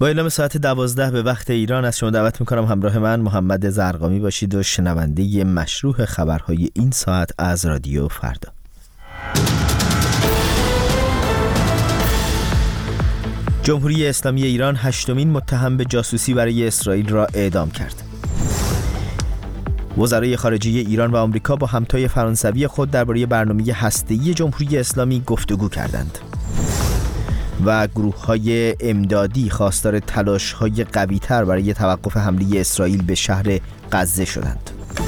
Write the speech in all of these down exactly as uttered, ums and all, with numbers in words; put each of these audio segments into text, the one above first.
با اعلام ساعت دوازده به وقت ایران از شما دعوت میکنم همراه من محمد زرقامی باشید و شنونده مشروح خبرهای این ساعت از رادیو فردا. جمهوری اسلامی ایران هشتمین متهم به جاسوسی برای اسرائیل را اعدام کرد. وزرای خارجه ایران و آمریکا با همتای فرانسوی خود درباره برنامه هسته‌ای جمهوری اسلامی گفتگو کردند. و گروه‌های امدادی خواستار تلاش‌های قوی‌تر برای توقف حمله اسرائیل به شهر غزه شدند.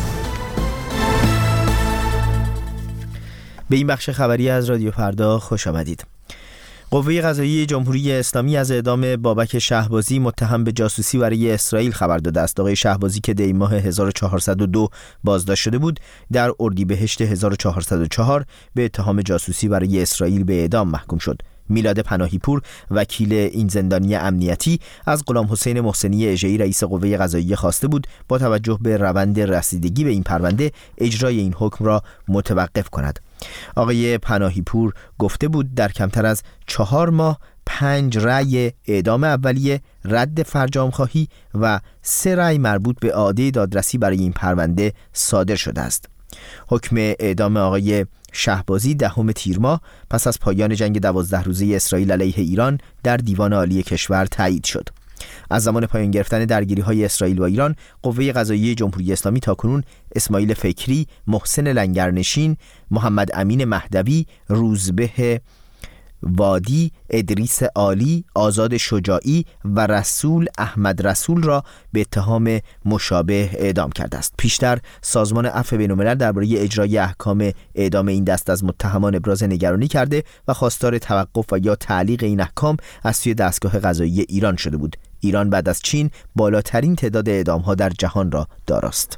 به این بخش خبری از رادیو فردا خوش آمدید. قوه قضاییه جمهوری اسلامی از اعدام بابک شهبازی متهم به جاسوسی برای اسرائیل خبر داده است. آقای شهبازی که دی ماه هزار و چهارصد و دو بازداشت شده بود، در اردیبهشت هزار و چهارصد و چهار به اتهام جاسوسی برای اسرائیل به اعدام محکوم شد. میلاد پناهی پور، وکیل این زندانی امنیتی، از غلام حسین محسنی اژه‌ای رئیس قوه قضاییه خواسته بود با توجه به روند رسیدگی به این پرونده اجرای این حکم را متوقف کند. آقای پناهی پور گفته بود در کمتر از چهار ماه پنج رأی اعدام اولیه، رد فرجام خواهی و سه رأی مربوط به اعاده دادرسی برای این پرونده صادر شده است. حکم اعدام آقای شهبازی دهم تیر ماه پس از پایان جنگ دوازده روزه اسرائیل علیه ایران در دیوان عالی کشور تایید شد. از زمان پایان گرفتن درگیری‌های اسرائیل و ایران، قوه قضاییه جمهوری اسلامی تاکنون اسماعیل فکری، محسن لنگرنشین، محمد امین مهدوی، روزبه وادی، ادریس عالی، آزاد شجاعی و رسول احمد رسول را به اتهام مشابه اعدام کرده است. پیشتر سازمان عفو بین‌الملل درباره اجرای احکام اعدام این دست از متهمان ابراز نگرانی کرده و خواستار توقف و یا تعلیق این احکام از سوی دستگاه قضایی ایران شده بود. ایران بعد از چین بالاترین تعداد اعدام‌ها در جهان را داراست.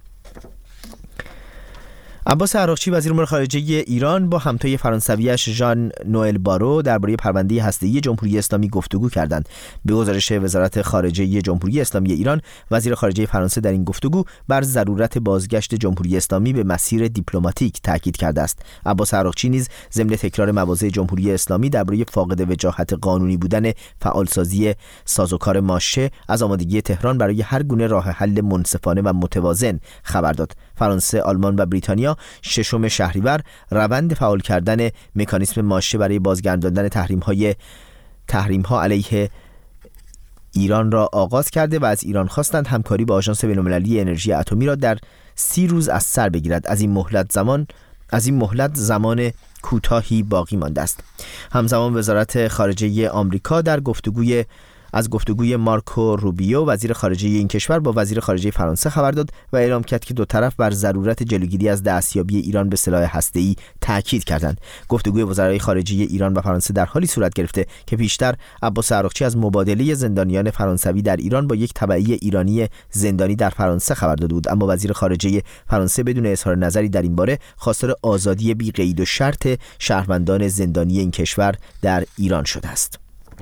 عباس عراقچی وزیر امور خارجه ایران با همتای فرانسویش ژان نوئل بارو درباره پرونده هسته‌ای جمهوری اسلامی گفتگو کردند. به گزارش وزارت خارجه جمهوری اسلامی ایران، وزیر خارجه فرانسه در این گفتگو بر ضرورت بازگشت جمهوری اسلامی به مسیر دیپلماتیک تاکید کرده است. عباس عراقچی نیز ضمن تکرار مواضع جمهوری اسلامی درباره فاقد وجاهت قانونی بودن فعالسازی سازوکار ماشه از آمادگی تهران برای هر گونه راه حل منصفانه و متوازن خبر داد. فرانسه، آلمان و بریتانیا ششم شهریور روند فعال کردن مکانیسم ماشه برای بازگرداندن تحریم‌های تحریم‌ها علیه ایران را آغاز کرده و از ایران خواستند همکاری با آژانس بین‌المللی انرژی اتمی را در سی روز از سر بگیرد. از این مهلت زمان از این مهلت زمان کوتاهی باقی مانده است. همزمان وزارت خارجه آمریکا در گفتگوی از گفتگوی مارکو روبیو وزیر خارجه این کشور با وزیر خارجه فرانسه خبر داد و اعلام کرد که دو طرف بر ضرورت جلوگیری از دستیابی ایران به سلاح هسته‌ای تاکید کردند. گفتگوی وزرای خارجه ایران و فرانسه در حالی صورت گرفته که پیشتر عباس عراقچی از مبادله زندانیان فرانسوی در ایران با یک تبعی ایرانی زندانی در فرانسه خبر داده بود، اما وزیر خارجه فرانسه بدون اظهار نظری در این باره خواستار آزادی بی قید و شرط شهروندان زندانی این کشور در ایران شده است.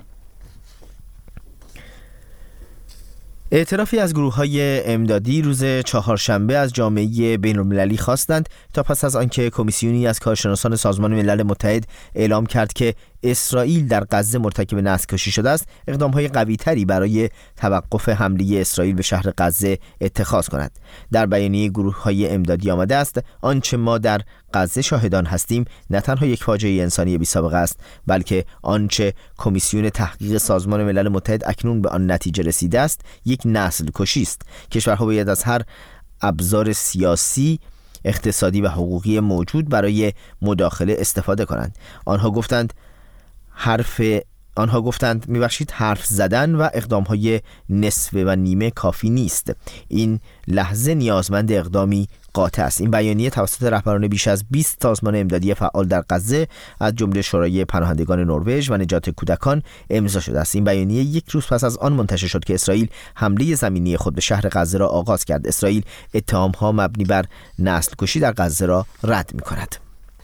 اعترافی از گروه‌های امدادی روز چهارشنبه از جامعه بین‌المللی خواستند تا پس از آنکه کمیسیونی از کارشناسان سازمان ملل متحد اعلام کرد که اسرائیل در غزه مرتکب نسل‌کشی شده است، اقدام‌های قوی‌تری برای توقف حمله اسرائیل به شهر غزه اتخاذ کند. در بیانیه گروه‌های امدادی آمده است آنچه ما در غزه شاهدان هستیم نه تنها یک فاجعه انسانی بی‌سابقه است، بلکه آنچه کمیسیون تحقیق سازمان ملل متحد اکنون به آن نتیجه رسیده است یک نسل کشی است. کشورها باید از هر ابزار سیاسی، اقتصادی و حقوقی موجود برای مداخله استفاده کنند. آنها گفتند حرف آنها گفتند میبخشید حرف زدن و اقدام‌های نصفه و نیمه کافی نیست. این لحظه نیازمند اقدامی قاطع است. این بیانیه توسط رهبران بیش از بیست سازمان امدادی فعال در غزه از جمله شورای پناهندگان نروژ و نجات کودکان امضا شده است. این بیانیه یک روز پس از آن منتشر شد که اسرائیل حمله زمینی خود به شهر غزه را آغاز کرد. اسرائیل اتهام‌ها مبنی بر نسل کشی در غزه را رد می‌کند.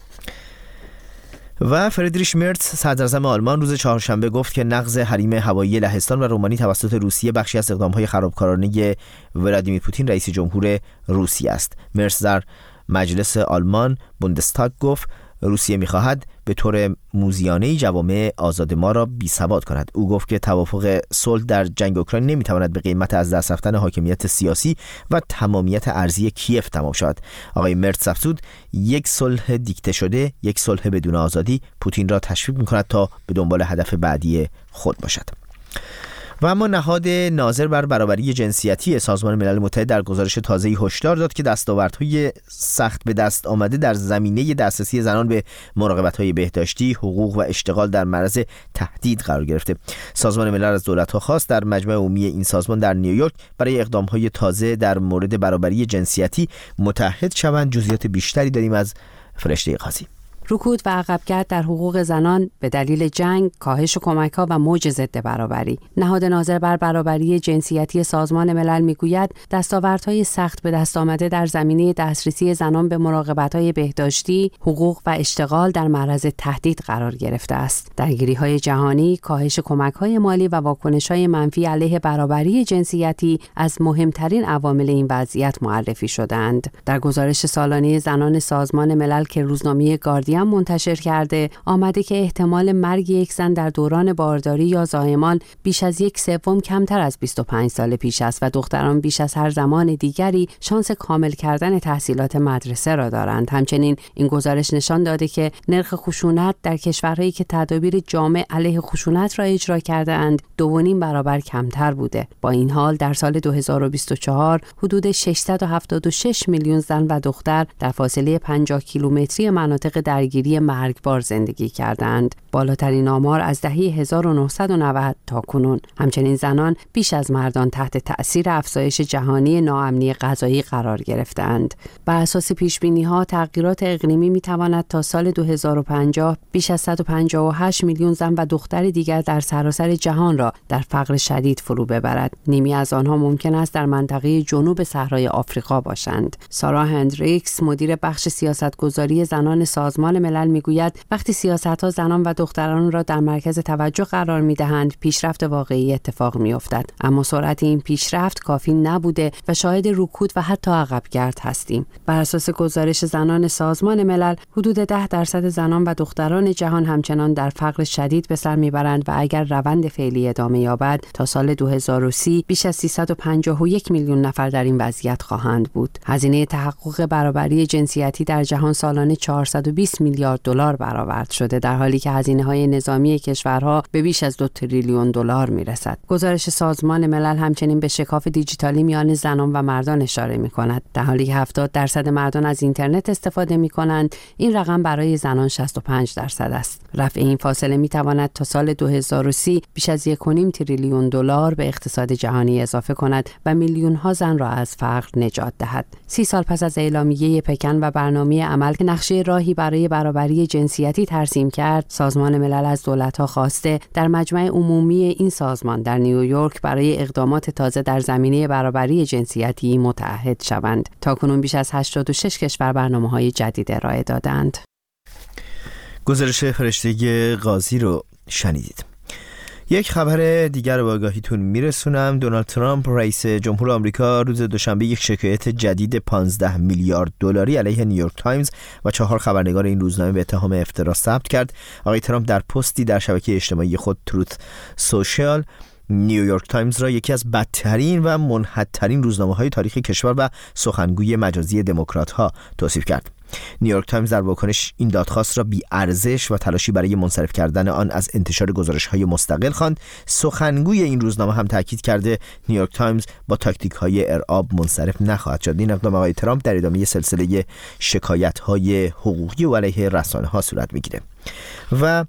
و فریدریش مرتز صدراعظم آلمان روز چهارشنبه گفت که نقض حریم هوایی لهستان و رومانی توسط روسیه بخشی از اقدام‌های خرابکارانه ولادیمیر پوتین رئیس جمهور روسیه است. مرتز در مجلس آلمان بوندستاگ گفت روسیه می‌خواهد به طور موذیانه‌ای جوامع آزاد ما را بی‌سواد کند. او گفت که توافق صلح در جنگ اوکراین نمی‌تواند به قیمت از دست رفتن حاکمیت سیاسی و تمامیت ارضی کیف تمام شود. آقای مرتز افزود یک صلح دیکته شده، یک صلح بدون آزادی پوتین را تشویق می‌کند تا به دنبال هدف بعدی خود باشد. و اما نهاد ناظر بر برابری جنسیتی سازمان ملل متحد در گزارش تازه‌ای هشدار داد که دستاوردهای سخت به دست آمده در زمینه دسترسی زنان به مراقبت‌های بهداشتی، حقوق و اشتغال در معرض تهدید قرار گرفته. سازمان ملل از دولت‌ها خواست در مجمع عمومی این سازمان در نیویورک برای اقدام‌های تازه در مورد برابری جنسیتی متحد شوند. جزئیات بیشتری داریم از فرشته قاضی. رکود و عقبگرد در حقوق زنان به دلیل جنگ، کاهش کمک‌ها و موج ضد برابری. نهاد ناظر بر برابری جنسیتی سازمان ملل میگوید دستاوردهای سخت به دست آمده در زمینه دسترسی زنان به مراقبت‌های بهداشتی، حقوق و اشتغال در معرض تهدید قرار گرفته است. درگیری‌های جهانی، کاهش کمک‌های مالی و واکنش‌های منفی علیه برابری جنسیتی از مهمترین عوامل این وضعیت معرفی شدند. در گزارش سالانه زنان سازمان ملل که روزنامه گاردین منتشر کرده آمده که احتمال مرگ یک زن در دوران بارداری یا زایمان بیش از یک سوم کمتر از بیست و پنج سال پیش است و دختران بیش از هر زمان دیگری شانس کامل کردن تحصیلات مدرسه را دارند. همچنین این گزارش نشان داده که نرخ خشونت در کشورهایی که تدابیر جامع علیه خشونت را اجرا کرده اند دو و نیم برابر کمتر بوده. با این حال در سال دو هزار و بیست و چهار حدود ششصد و هفتاد و شش میلیون زن و دختر در فاصله پنجاه کیلومتری مناطق درگیری مرگبار زندگی کردند. بالاترین آمار از دهه هزار و نهصد و نود تا کنون. همچنین زنان بیش از مردان تحت تأثیر افزایش جهانی ناامنی غذایی قرار گرفتند. بر اساس پیش‌بینی‌ها تغییرات اقلیمی می‌تواند تا سال دو هزار و پنجاه بیش از صد و پنجاه و هشت میلیون زن و دختر دیگر در سراسر جهان را در فقر شدید فرو ببرد. نیمی از آنها ممکن است در منطقه جنوب صحرای آفریقا باشند. سارا هندریکس مدیر بخش سیاستگذاری زنان سازمان ملل میگوید وقتی سیاست‌ها زنان و دختران را در مرکز توجه قرار می‌دهند پیشرفت واقعی اتفاق می‌افتد، اما سرعت این پیشرفت کافی نبوده و شاهد رکود و حتی عقبگرد هستیم. بر اساس گزارش زنان سازمان ملل حدود ده درصد زنان و دختران جهان همچنان در فقر شدید به سر میبرند و اگر روند فعلی ادامه یابد تا سال دو هزار و سی بیش از سیصد و پنجاه و یک میلیون نفر در این وضعیت خواهند بود. هزینه تحقق برابری جنسیتی در جهان سالانه چهارصد و بیست میلیارد دلار برآورد شده، در حالی که هزینه‌های نظامی کشورها به بیش از دو تریلیون دلار میرسد. گزارش سازمان ملل همچنین به شکاف دیجیتالی میان زنان و مردان اشاره می‌کند. در حالی که هفتاد درصد مردان از اینترنت استفاده می‌کنند، این رقم برای زنان شصت و پنج درصد است. رفع این فاصله می‌تواند تا سال دو هزار و سی بیش از یک و نیم تریلیون دلار به اقتصاد جهانی اضافه کند و میلیون‌ها زن را از فقر نجات دهد. سی سال پس از اعلامیه پکن و برنامه عمل که نقشه راهی برای برابری جنسیتی ترسیم کرد، سازمان ملل از دولت‌ها خواسته در مجمع عمومی این سازمان در نیویورک برای اقدامات تازه در زمینه برابری جنسیتی متحد شوند. تاکنون بیش از هشتاد و شش کشور برنامه‌های جدید ارائه دادند. گزارش فرشته قاضی رو شنیدید. یک خبر دیگر رو به آگاهیتون میرسونم. دونالد ترامپ رئیس جمهور آمریکا روز دوشنبه یک شکایت جدید پانزده میلیارد دلاری علیه نیویورک تایمز و چهار خبرنگار این روزنامه به اتهام افترا ثبت کرد. آقای ترامپ در پستی در شبکه اجتماعی خود تروت سوشال نیویورک تایمز را یکی از بدترین و منحدترین روزنامه‌های تاریخ کشور و سخنگوی مجازی دموکرات‌ها توصیف کرد. نیویورک تایمز در واکنش این دادخواست را بی‌ارزش و تلاشی برای منصرف کردن آن از انتشار گزارش‌های مستقل خواند. سخنگوی این روزنامه هم تاکید کرده نیویورک تایمز با تاکتیک‌های ارعاب منصرف نخواهد شد. این اقدام آقای ترامپ در ادامه سلسله شکایت‌های حقوقی و علیه رسانه‌ها صورت می‌گیره. و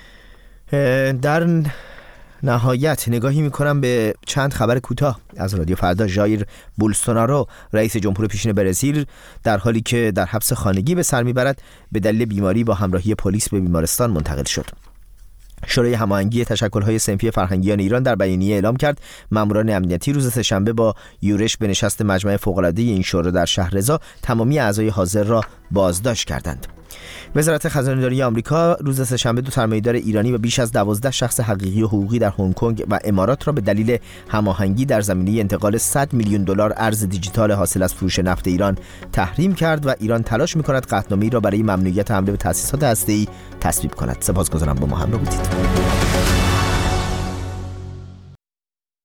در نهایت نگاهی میکنم به چند خبر کوتاه از رادیو فردا. ژایر بولسونارو رئیس جمهور پیشین برزیل در حالی که در حبس خانگی به سر میبرد به دلیل بیماری با همراهی پلیس به بیمارستان منتقل شد. شورای هماهنگی تشکل‌های صنفی فرهنگیان ایران در بیانیه اعلام کرد ماموران امنیتی روز سه‌شنبه با یورش به نشست مجمع فوق‌العاده این شورا در شهرضا تمامی اعضای حاضر را بازداشت کردند. وزارت خزانه‌داری آمریکا روز سه‌شنبه دو سرمایه‌دار ایرانی و بیش از دوازده شخص حقیقی و حقوقی در هنگ کنگ و امارات را به دلیل هماهنگی در زمینه انتقال صد میلیون دلار ارز دیجیتال حاصل از فروش نفت ایران تحریم کرد و ایران تلاش می‌کند قطعنامه‌ای را برای ممنوعیت حمله به تأسیسات هسته‌ای تصویب کند. سپاسگزارم با ما همراه بودید.